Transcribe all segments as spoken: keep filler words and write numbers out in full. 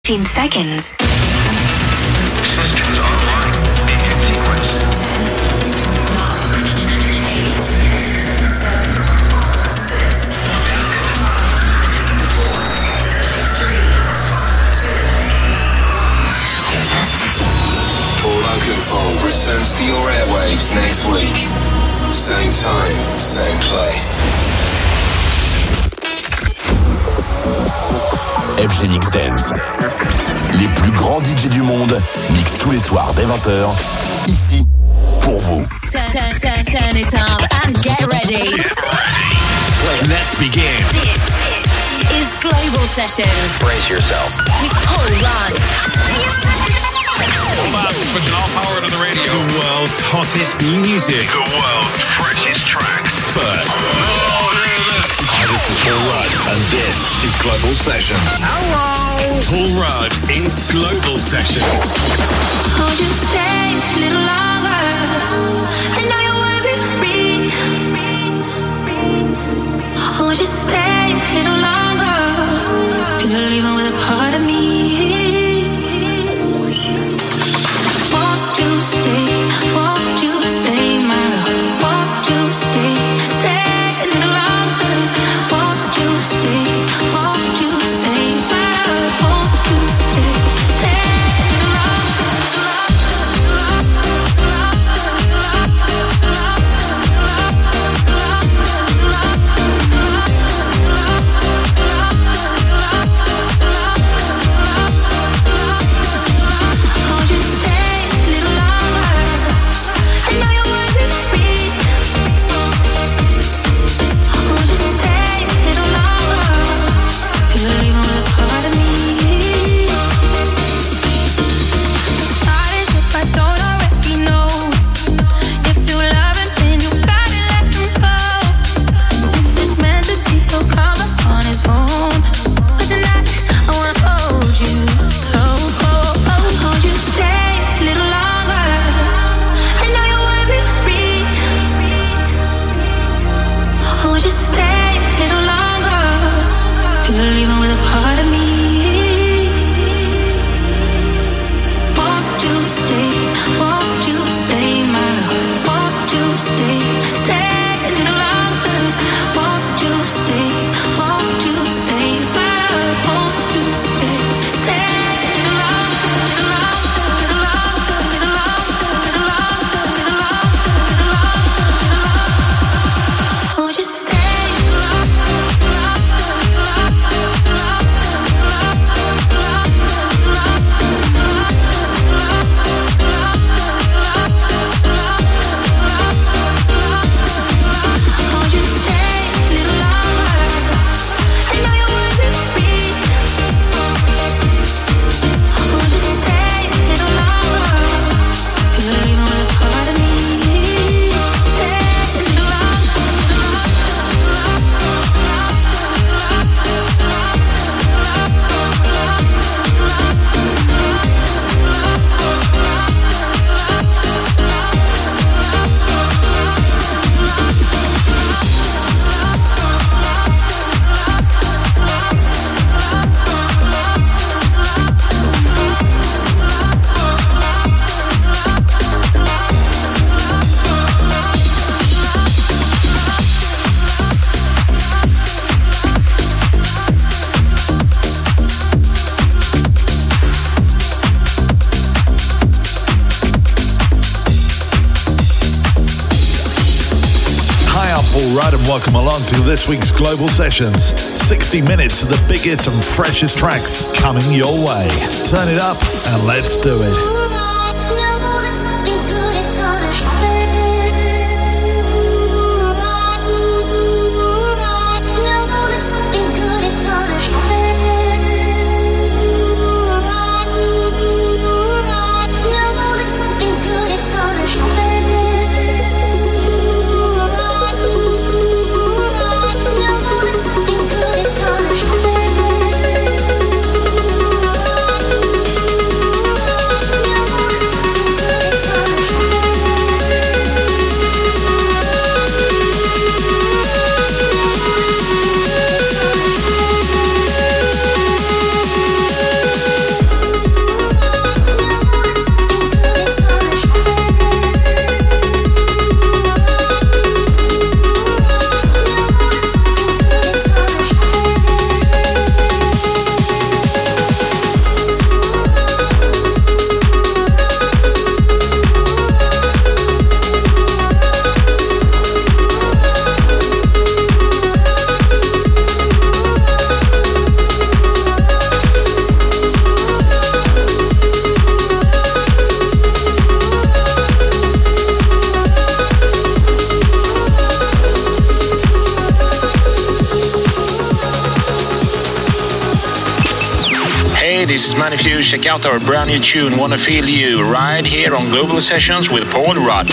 fifteen seconds. Systems online. Begin sequence. Paul Oakenfold returns to your airwaves next week. Same time, same place. F G Mix Dance. Les plus grands D J du monde mixent tous les soirs dès vingt heures, ici, pour vous. Turn, turn, turn, turn it up and get ready. Let's begin. This is Global Sessions. Brace yourself. With Paul Rudd. Hold on, putting all power to the radio. The world's hottest new music. The world's freshest tracks. First. Oh, Hi, this is Paul Rudd, and this is Global Sessions. hello. Paul Rudd is Global Sessions. Hold you stay a little longer. I know you wanna be free. Hold you stay a little longer. Cause you're leaving with a part of me. Won't you stay? Won't you stay, my love? Won't you stay? Stay a little longer. Won't you stay? Won't you stay, my love? Won't you stay? Stay a little longer. Welcome along to this week's Global Sessions. sixty minutes of the biggest and freshest tracks coming your way. Turn it up and let's do it. We'll be right back. many of you check out our brand new tune, Wanna Feel You, right here on Global Sessions with Paul Rudd.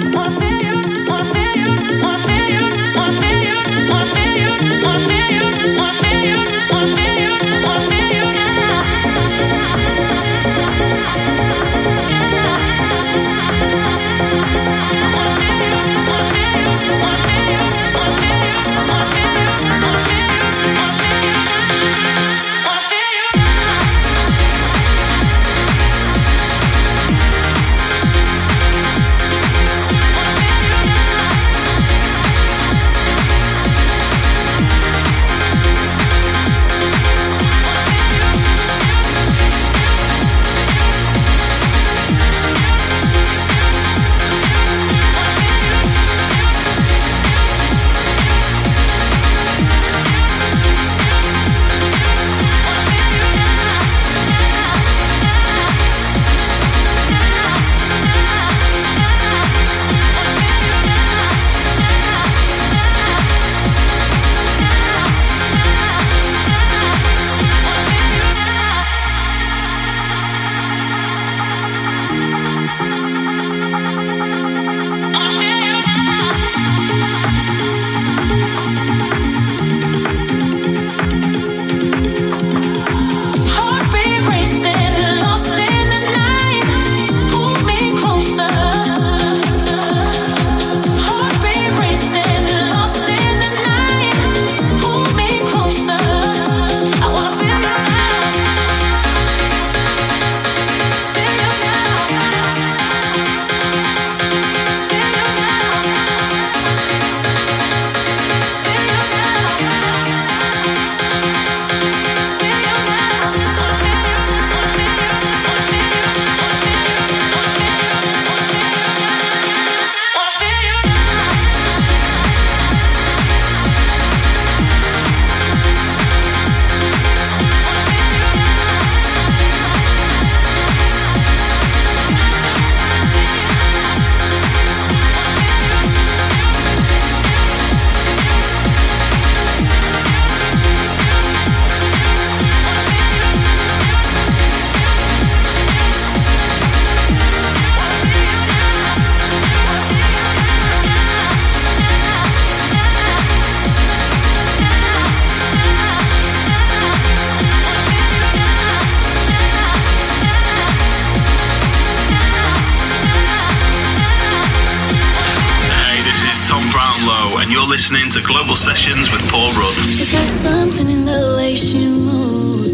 Listening to Global Sessions with Paul Rudd. She's got something in the way she moves.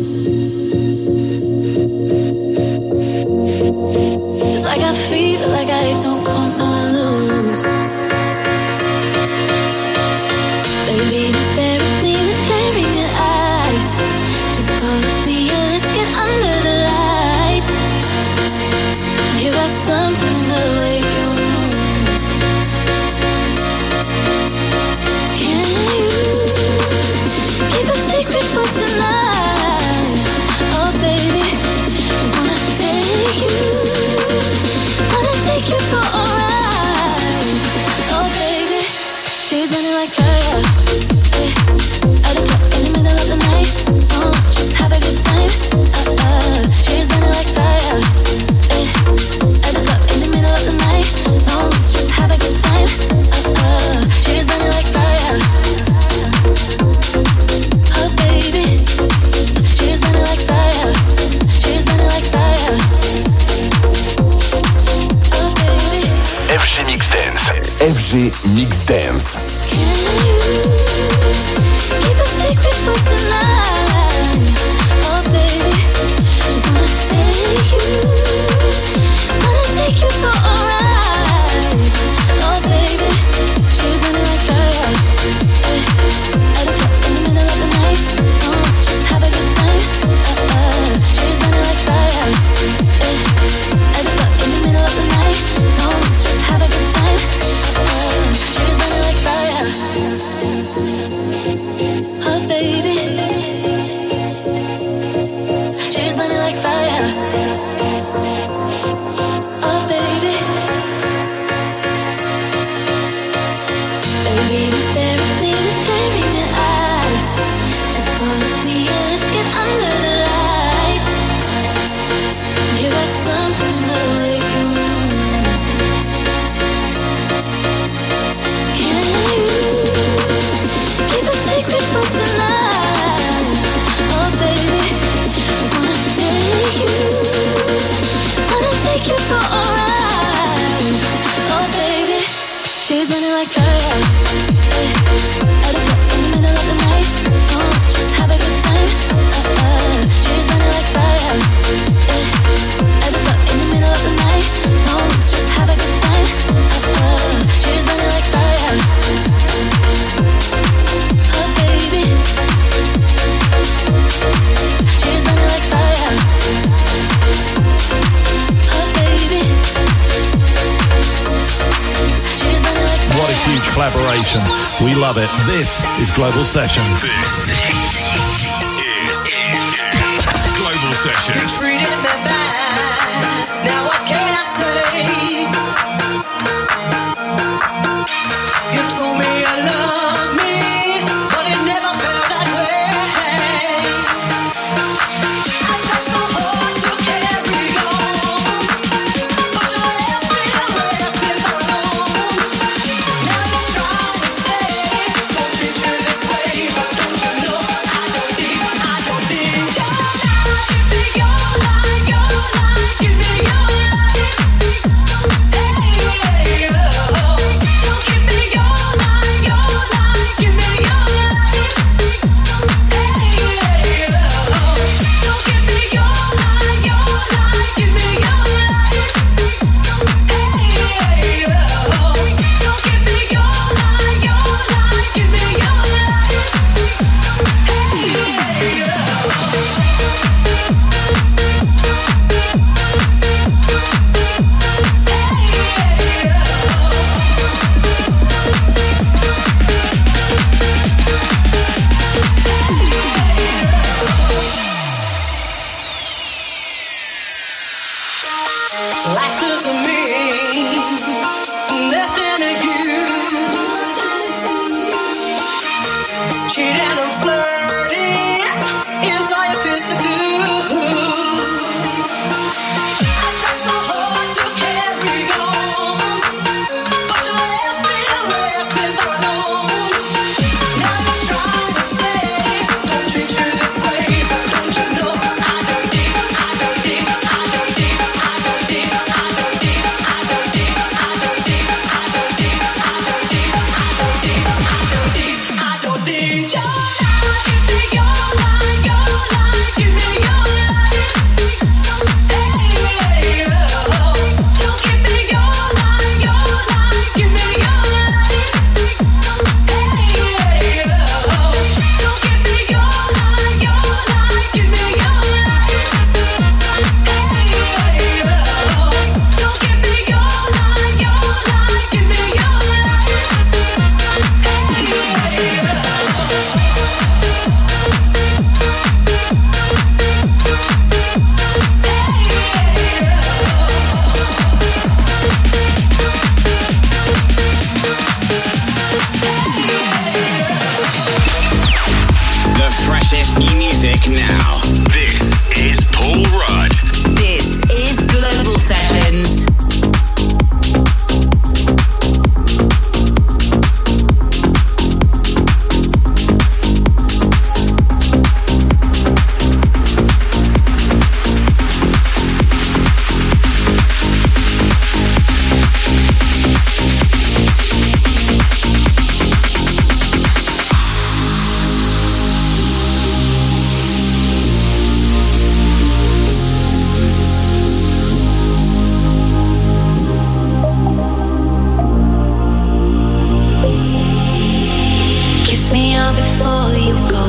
It's like I feel like I don't wanna lose. Baby, you stare at me with glaring your eyes. Just follow me and let's get under the lights. You got something in the way you move. Keep a secret for tonight. Oh baby, just wanna take you, wanna take you for a ride. Oh baby, she's running like fire. Hey, at the club in the middle of the night. Oh, just have a good time. Uh uh, she's running like fire. Hey, at the club in the middle of the night. No, just have a good time. Uh uh, she's running like fire. F G Mix Dance. F G Mix Dance. Can you keep a secret for tonight? Oh baby, just wanna take you, wanna take you for a ride. Oh baby, she's running like fire. Hey, at the club in the middle of the night. Oh, just have a good time. Uh uh, she's running like fire. Hey, at the club in the middle of the night. No, just have a good time. Uh, she's running like fire. Oh baby. take you for a ride. Oh baby, she's running like fire. At the top in the middle of the night. Oh, just have a good time. Uh, uh, she's running like fire. At the top in the middle of the night. Oh, just have a good time. Uh, uh, she's running like fire. Oh baby, she's running like fire. Oh baby, she's running like fire. What a huge collaboration. We love it. This is Global Sessions. This is Global Sessions. You treated me bad. Now what can I say? You told me you loved me, but it never felt that way. I tried so hard to carry on, but you left me left alone. Now you're trying to say, don't treat you this way, but don't you know I don't need, I don't need your life. Give me your life, your life, give me your life. Hey, hey, oh. Don't give me your life, your life, give me your life. Hey, hey, oh. Don't give me your life, your life, give me your life. Hey, hey, oh. Don't give me your life, your life, give me your life. Hey, hey, life doesn't mean nothing to you. Cheating and flirting is all you're fit to do. I tried so hard to carry on, but you left me, left me alone. Now you're trying to say, don't treat you this way, but don't you know I don't need, I don't need, I don't need, I don't need, I don't need, I don't need, I don't need, I don't need, I don't need, I don't need, I don't need your life. Give me your life, your life, give me your life. Hey, hey, oh. Don't give me your life, your life, give me your life. Hey, hey, oh. Don't give me your life, your life, give me your life. Hey, hey, oh. Don't give me your life, your life, give me your life. Hey, hey, oh. The freshest new music now. This is Paul Rudd. This is Global Sessions. Kiss me up before you go.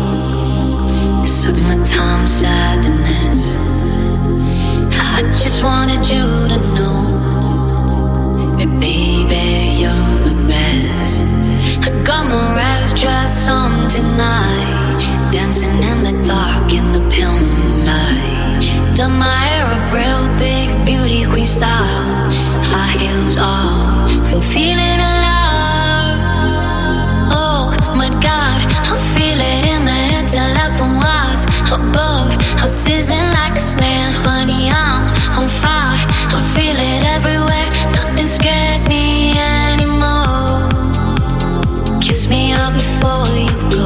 Summertime sadness. I just wanted you to know that, baby, you're the best. I got my rags dress on tonight, dancing in the dark in the pale moonlight. Done my hair up real big, beauty queen style. High heels all, I'm feeling alive. Oh my God, I feel it in the air till I from wise above. I'm sizzling like a snare, honey, I'm on fire. I feel it everywhere, nothing scares me anymore. Kiss me up before you go.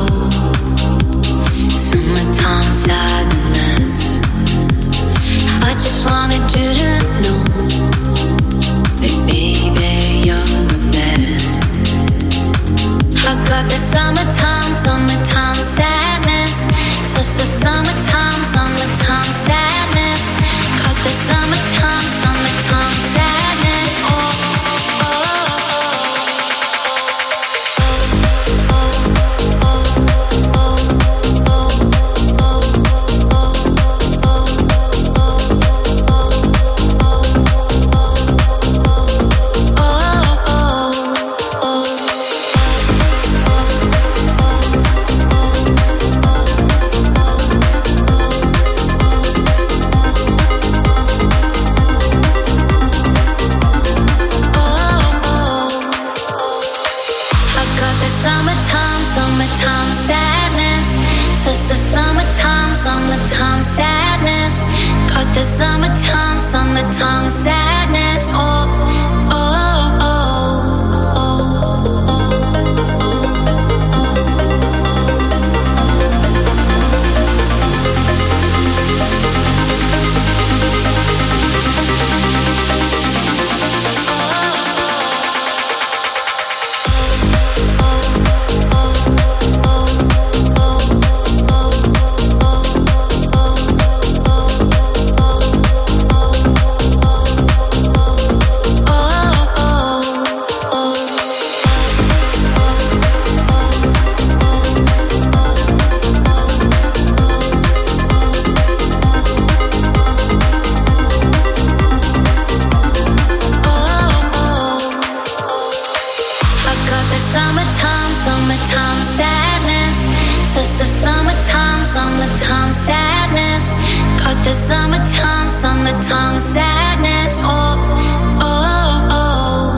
Summertime sadness. I just wanted you to know summertime, summertime sadness. Oh, oh, oh, oh. Summertime sadness, got the summertime, summertime sadness. Oh, oh, oh, oh.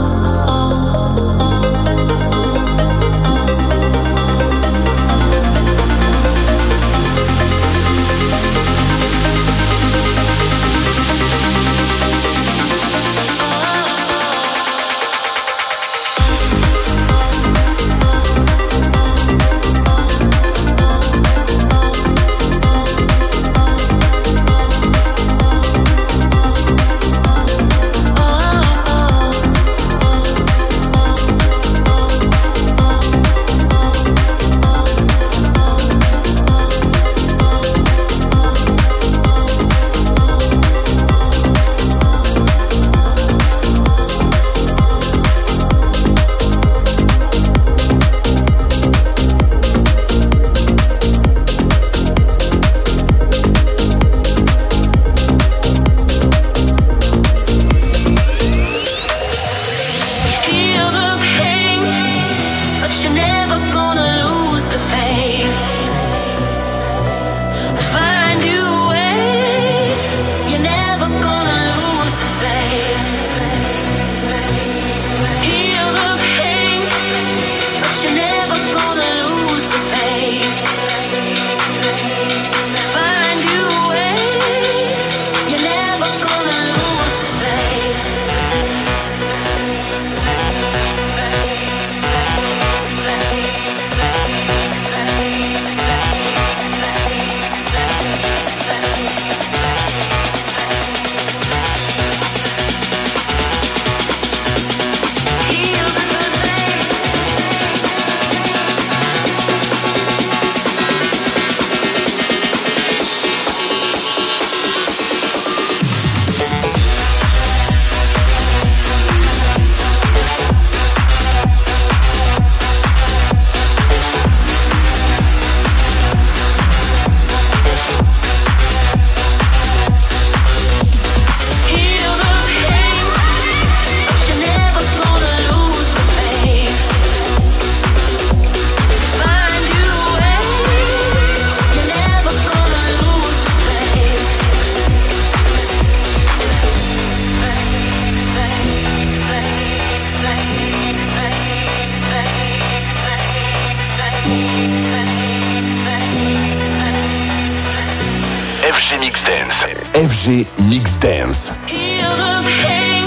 F G Mix Dance. F G Mix Dance. Heal the pain,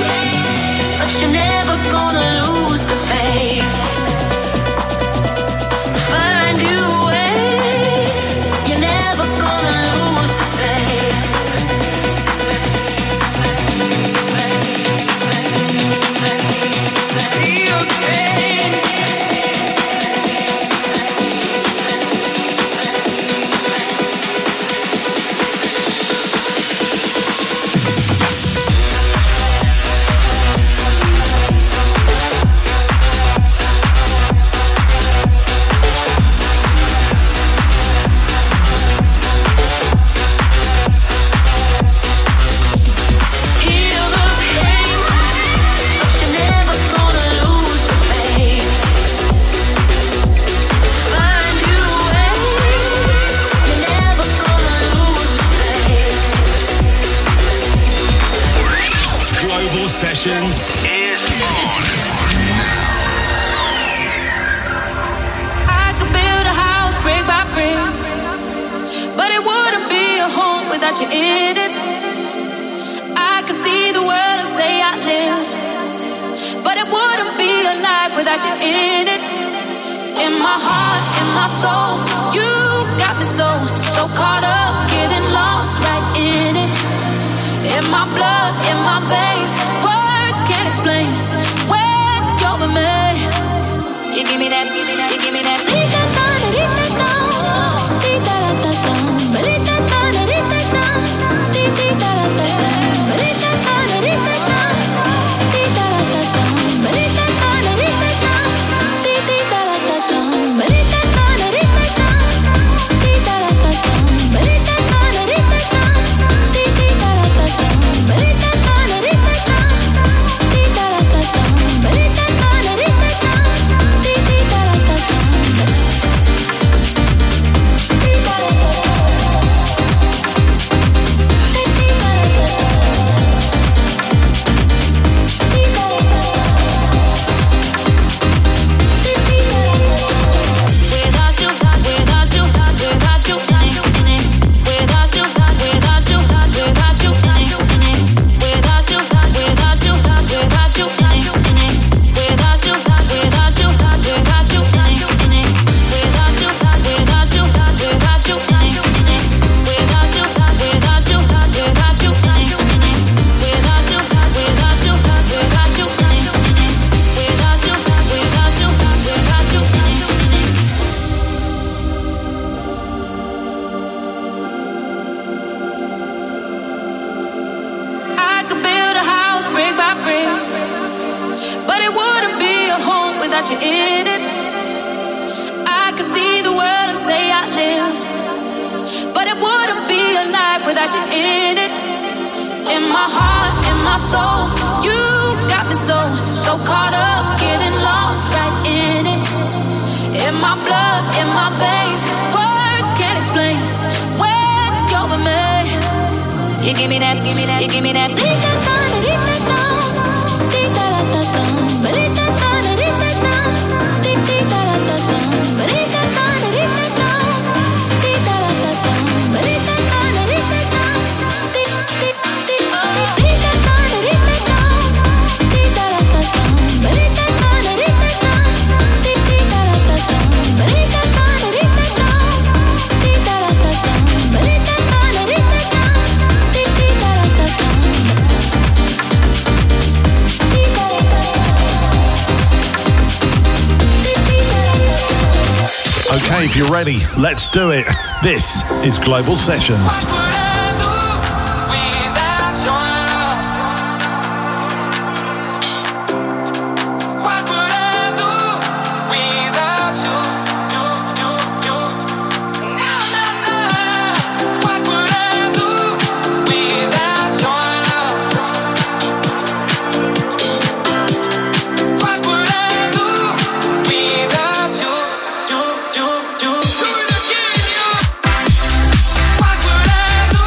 but you're never gonna lose the faith. Find your way, you're never gonna lose the faith. Feel the pain. Sessions is on. I could build a house brick by brick, but it wouldn't be a home without you in it. without you in it. In my heart, in my soul, you got me so, so caught up, getting lost right in it. In my blood, in my veins, words can't explain when you're with me. You give me that, you give me that. You give me that, you give me that, you give me that. Okay, if you're ready, let's do it. This is Global Sessions. What would I do?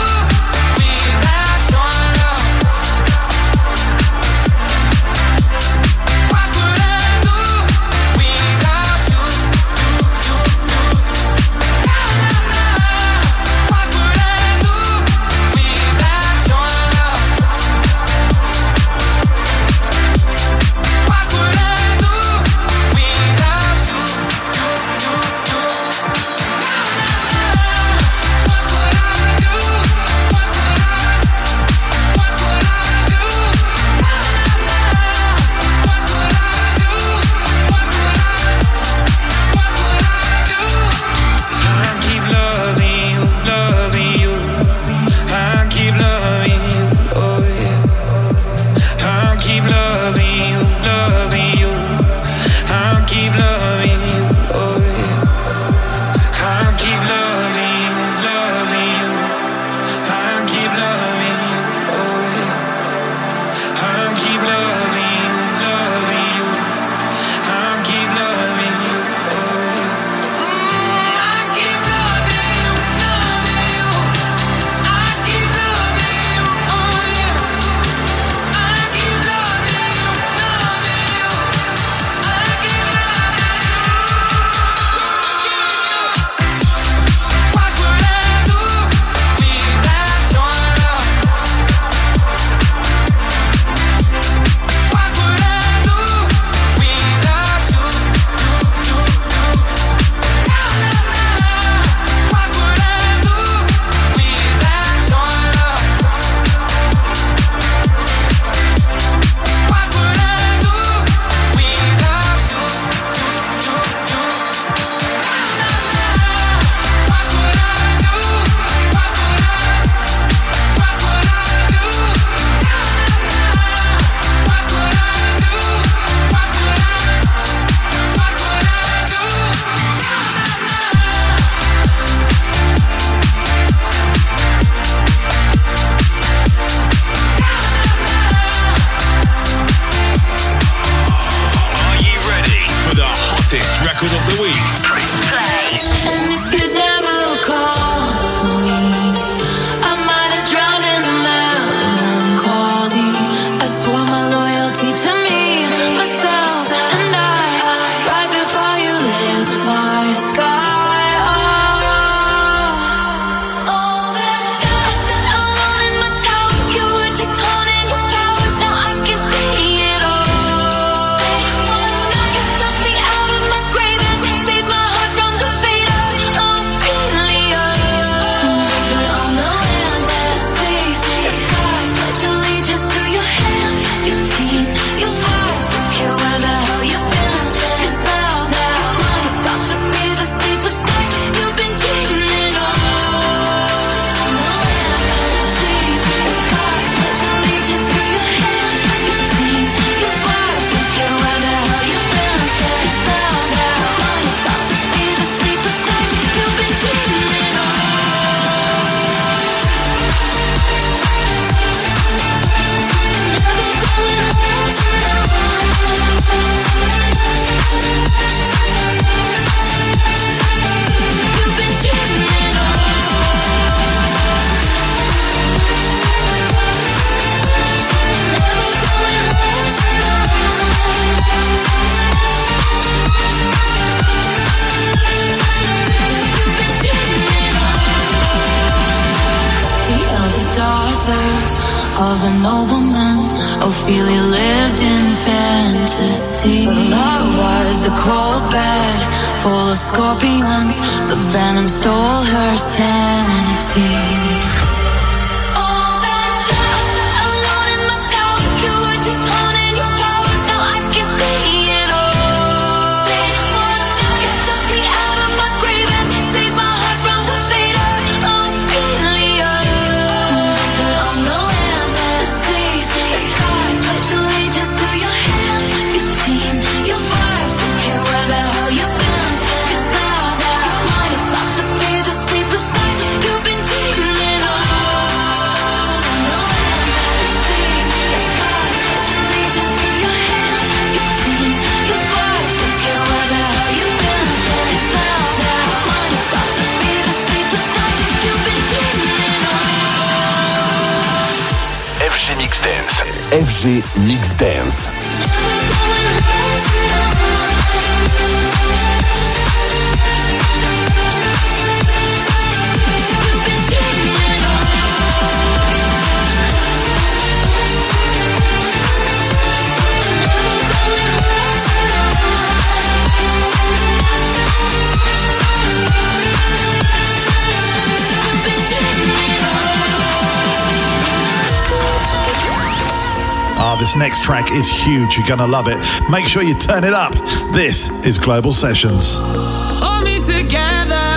of a nobleman. Ophelia lived in fantasy. Love was a cold bed full of scorpions. The venom stole her sanity. F G Mix Dance. F G Mix Dance. Ah, this next track is huge. You're gonna love it. Make sure you turn it up. This is Global Sessions. Hold me together.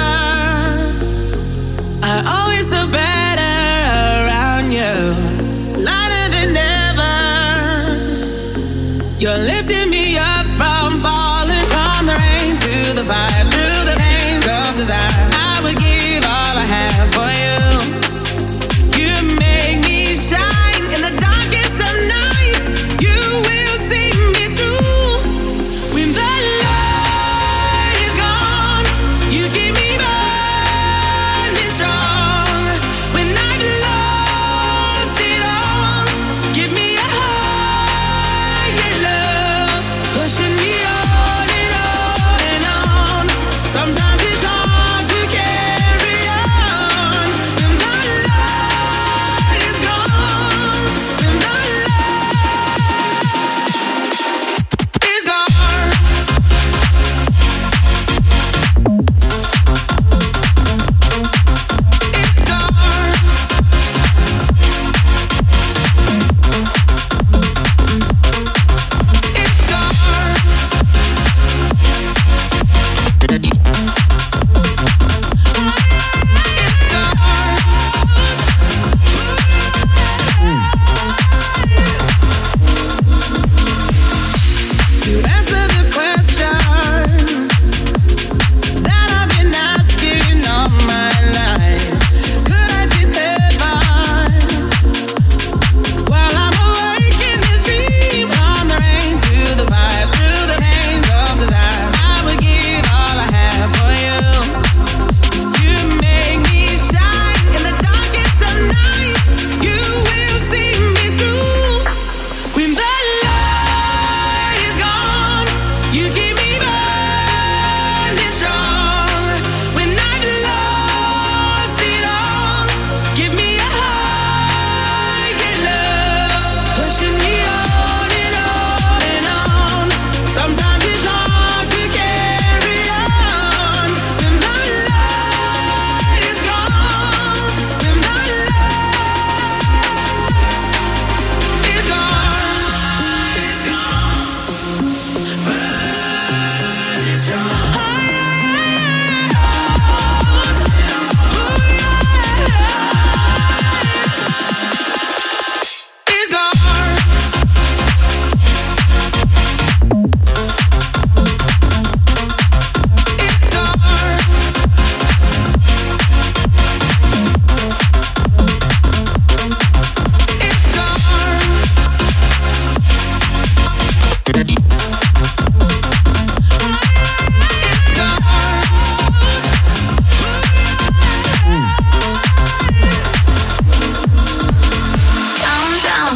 I always feel better around you. Lighter than ever. You're lifting me up from falling, from the rain to the fire, through the pain of desire. I would give all I have for you. You make me shine in the darkest of nights. You will see me through. When the light is gone, you keep me burning strong. When I've lost it all, give me a higher love.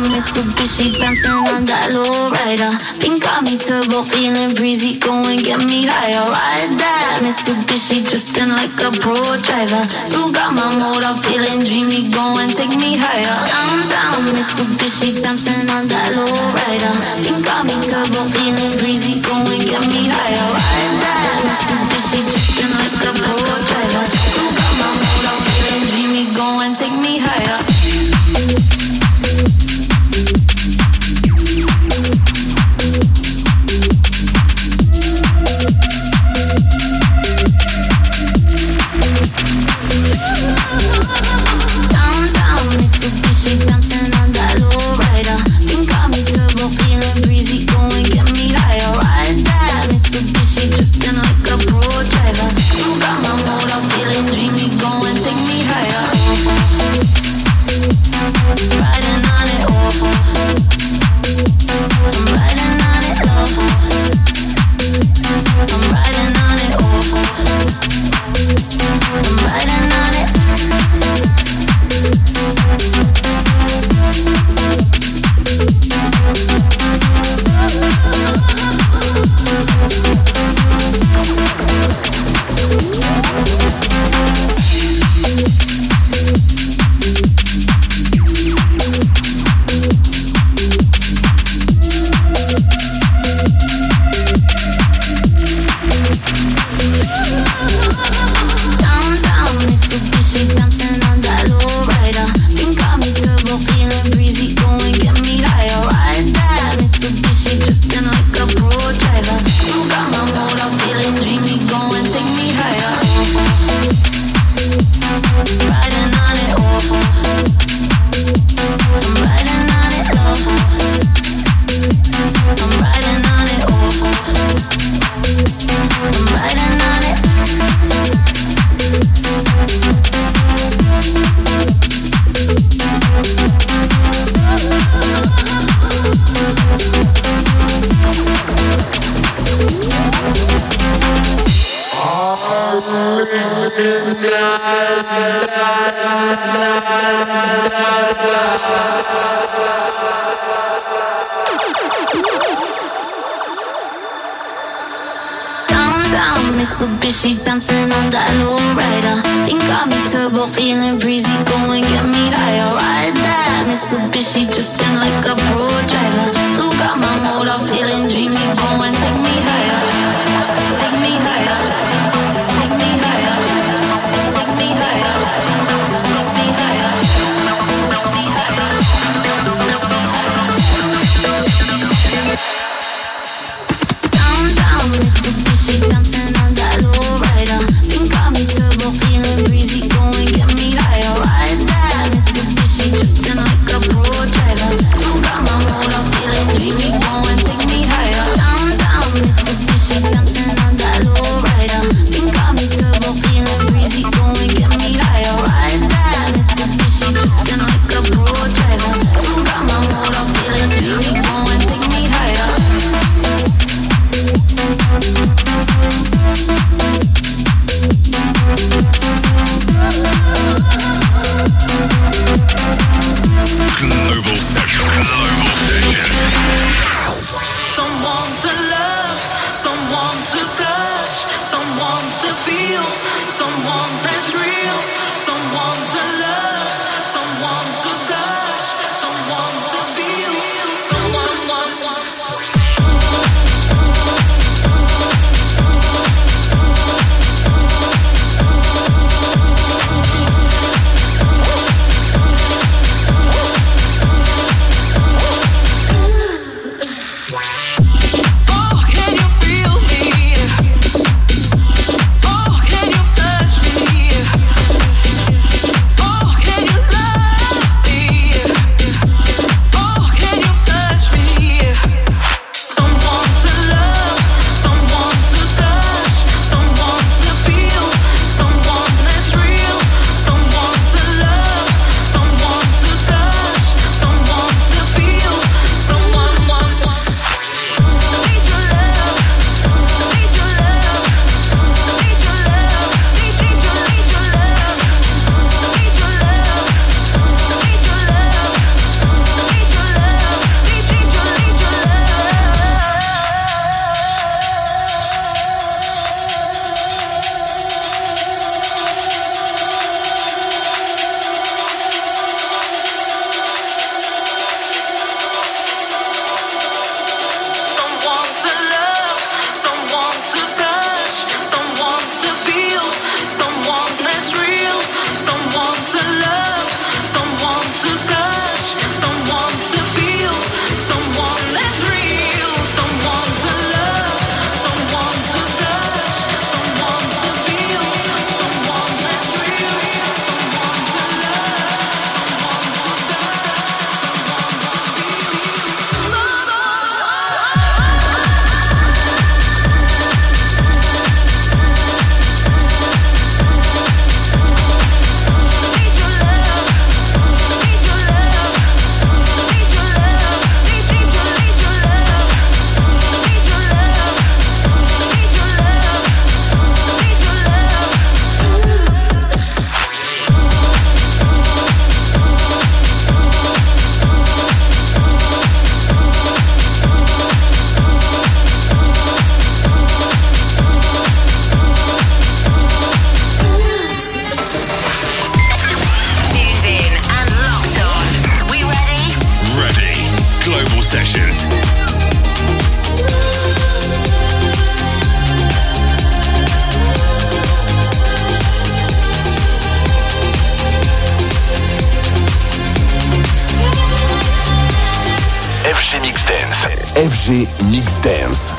Downtown Mitsubishi, bouncing on that low rider. Pink got me turbo, feeling breezy, go and get me higher. Ride that Mitsubishi, drifting like a pro driver. Blue got my motor, feeling dreamy, go and take me higher. Downtown Mitsubishi, bouncing on that low rider. Pink got me turbo, feeling breezy, go and get me higher. Ride that Mitsubishi, drifting like a pro driver. Blue got my motor, feeling dreamy, go and take me higher. Mitsubishi, bouncing on that low rider. Pink got me turbo, feeling breezy, go and get me higher. Ride that Mitsubishi, drifting like a pro driver. Blue got my motor, feeling dreamy, go and take me higher. Take me higher. Take me higher. Take me higher. Take me higher. Take me higher. Downtown Mitsubishi, bouncing on that low rider. Pink got me turbo, feeling breezy, go and get me higher. Ride that Mitsubishi, drifting like a pro driver. Blue got my motor, feeling dreamy, go and take me higher. Downtown Mitsubishi, bouncing on that low rider. Pink got me turbo, feeling breezy, go and get me higher. Ride that Mitsubishi, drifting like a pro driver. Blue got my motor, feeling dreamy, go and take me higher. Global Session. Global Session. Someone to love, someone to touch, someone to feel, someone that's real, someone to love, someone to touch, someone to feel, someone, one, one, Oh, F G Mix Dance. F G Mix Dance.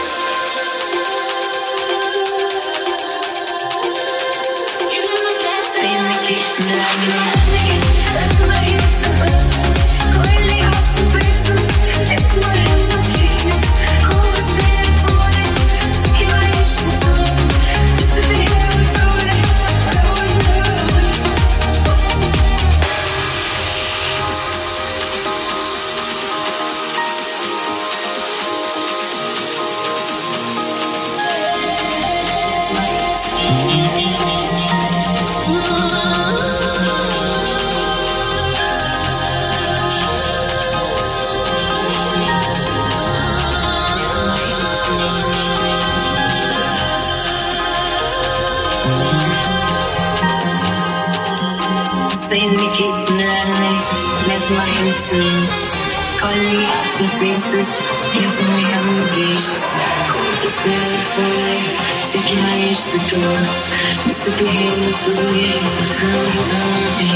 Calling out some faces, hands on my obligations. Cold is bad for you, thinking I used to go. Disappearing through you, girl, you know me.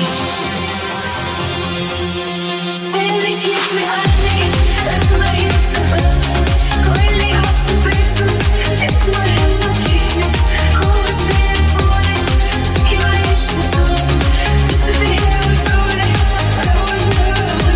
Say they keep me honey, that's my answer. Calling out some faces, it's my obligations. Cold is bad for you, thinking I used to go. Disappearing through you, girl, you know me.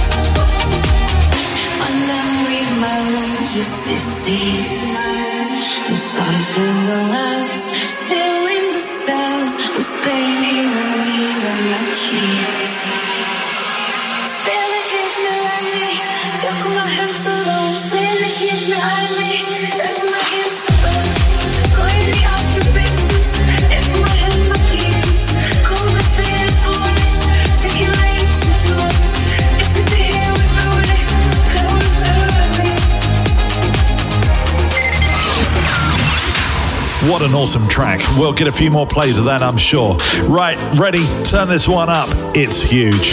Just to see we soften the lights, still in the stars, we're spinning and we on my cheeks. Still it keep me on me, look my hands alone. Still it keep me on me, look my hands alone. Calling me out for faces, if my hand my keys. Cold is bad for me, thinking I used to do. It's to be here with Rudy, close early. What an awesome track. We'll get a few more plays of that, I'm sure. Right, ready? Turn this one up. It's huge.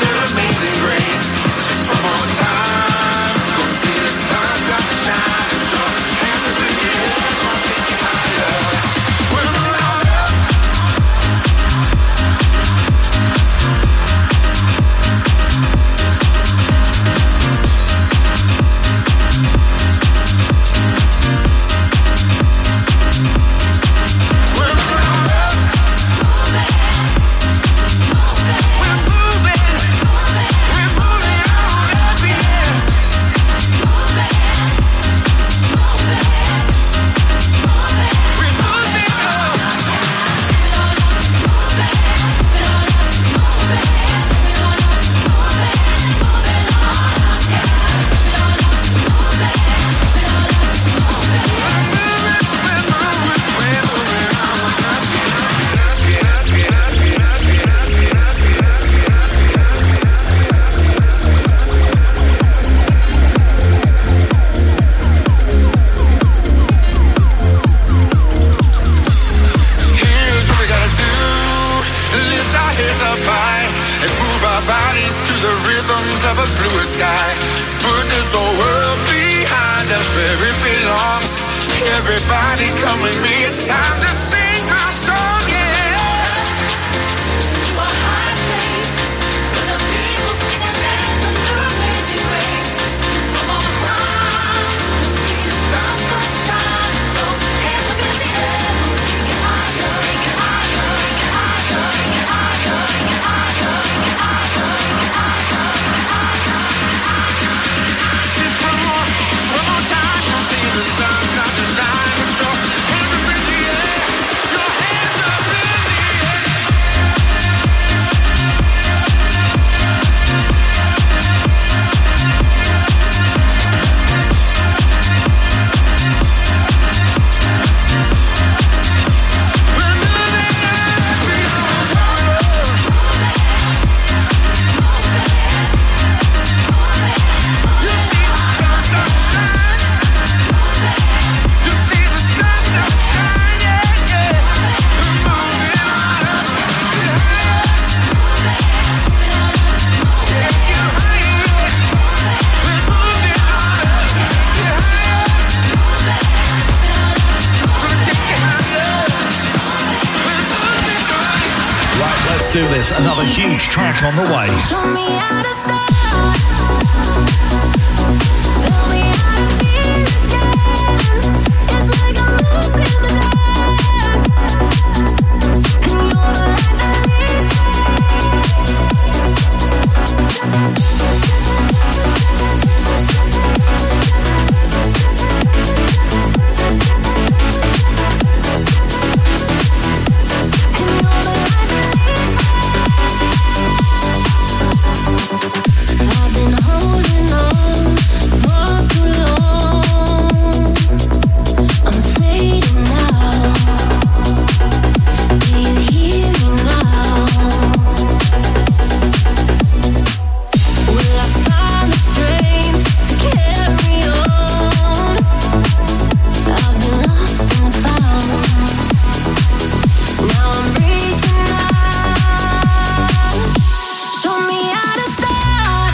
Amazing grace. Just one more time, gonna see the sun start to shine. So world behind us where it belongs. Everybody come with me, it's time to sing my song, yeah. To a high place, where the people sing and dance under amazing grace. Just one more time, to see the sun start shine. Throw hands up in the air, take it higher, take it higher, take it higher, take it higher, take it higher, take it higher, take it higher, take it higher. Just one more, one more time, to see the sun start to shine. Throw hands up in the air, your hands up in the air. Let's do this. Another huge track on the way. Show me how to start. Tell me how to feel again. It's like I'm lost in the dark. And you're the light that leads me. I've been holding on for too long. I'm fading now. Do you hear me now? Will I find the strength to carry on? I've been lost and found. Now I'm reaching out. Show me how to start.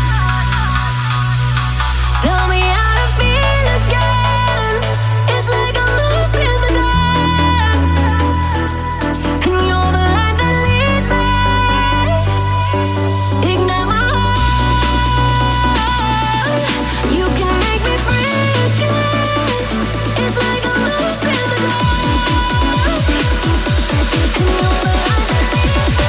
Tell me how to feel again. It's like I'm lost in the dark. And you're the light that leads me. Ignite my heart. You can make me free again. It's like I'm lost in the dark. And you're the light that leads me.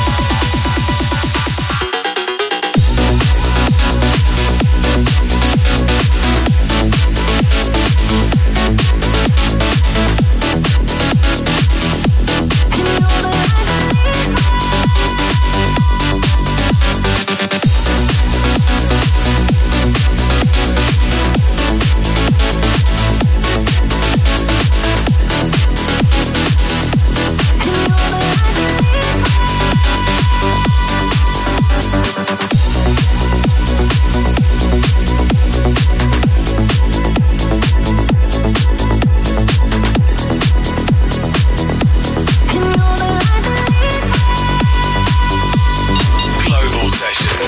Global Sessions.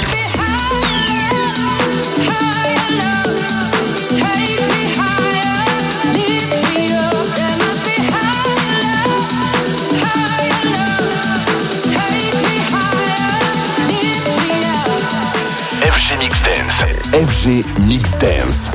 F G Mix Dance. F G Mix Dance.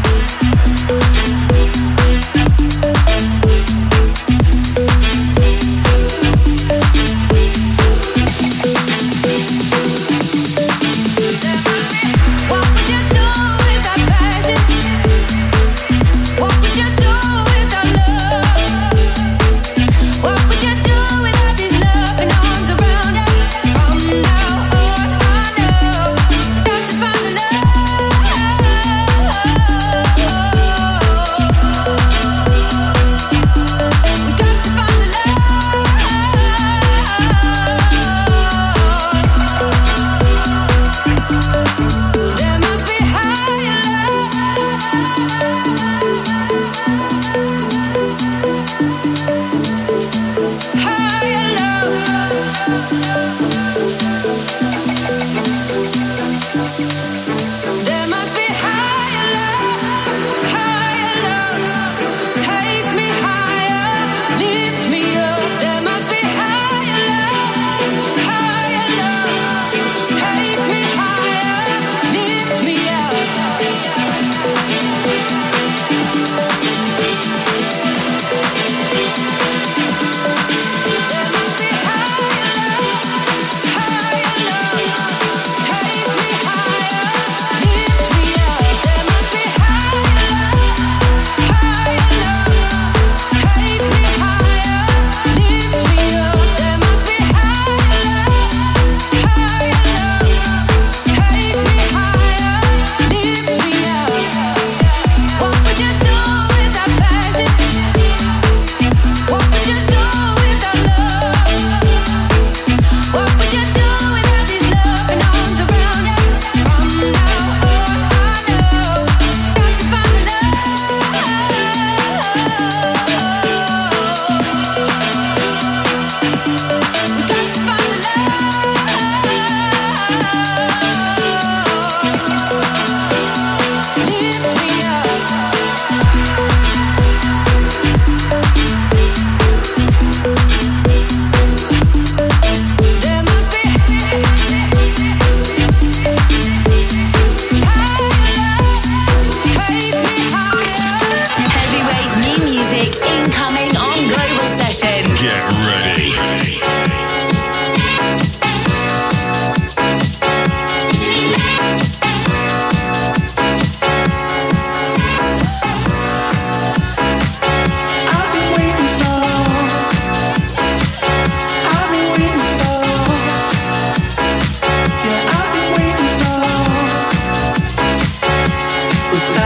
What would you do without passion? What would you do without love? What would you do without these loving arms around us? From now on, I know got to find the love.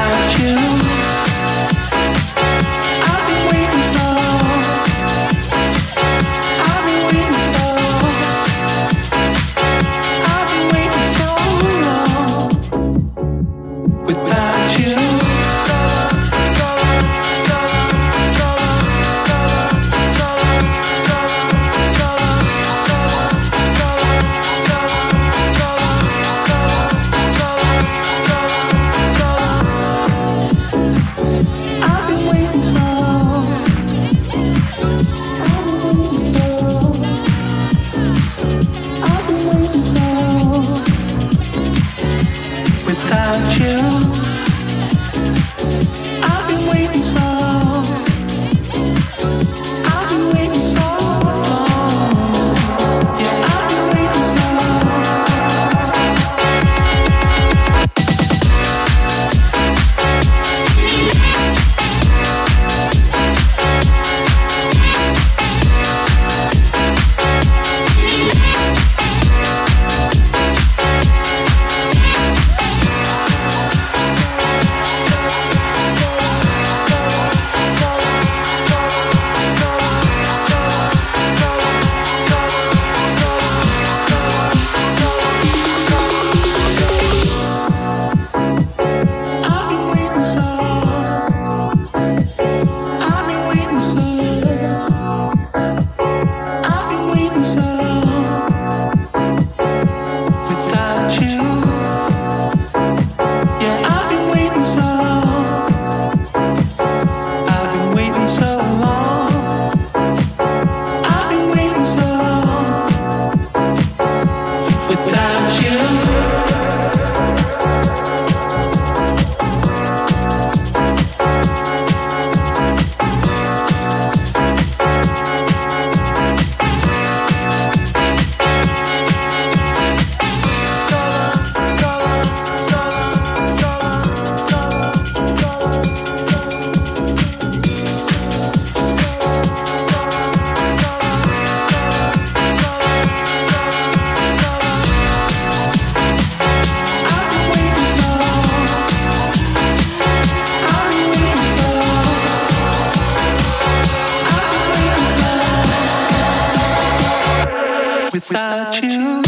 without you.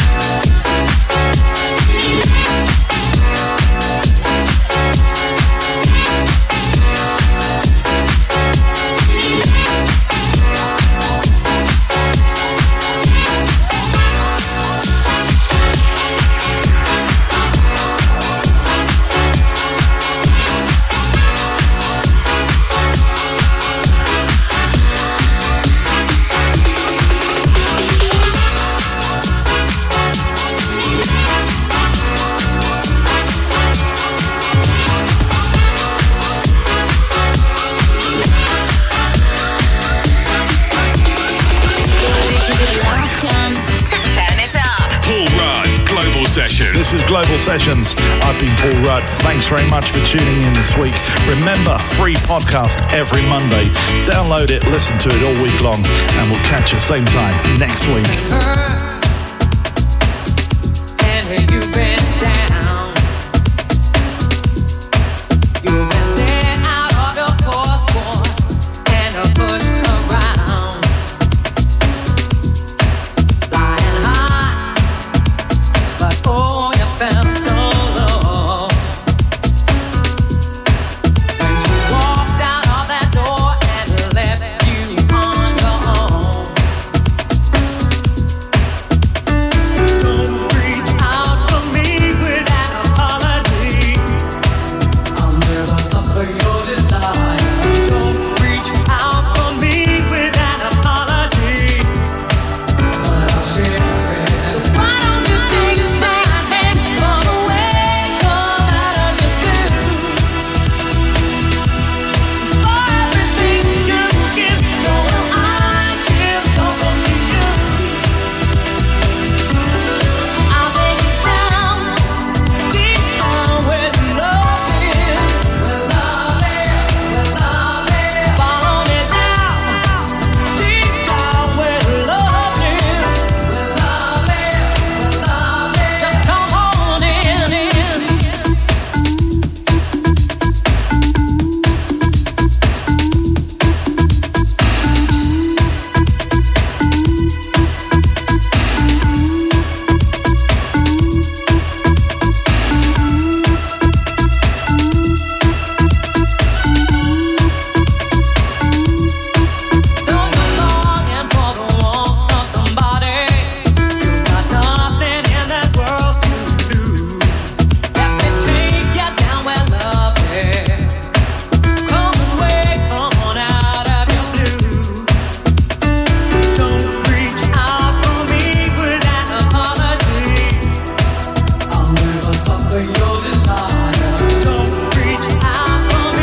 This is Global Sessions. I've been Paul Rudd. Thanks very much for tuning in this week. Remember, free podcast every Monday. Download it, listen to it all week long, and we'll catch you same time next week.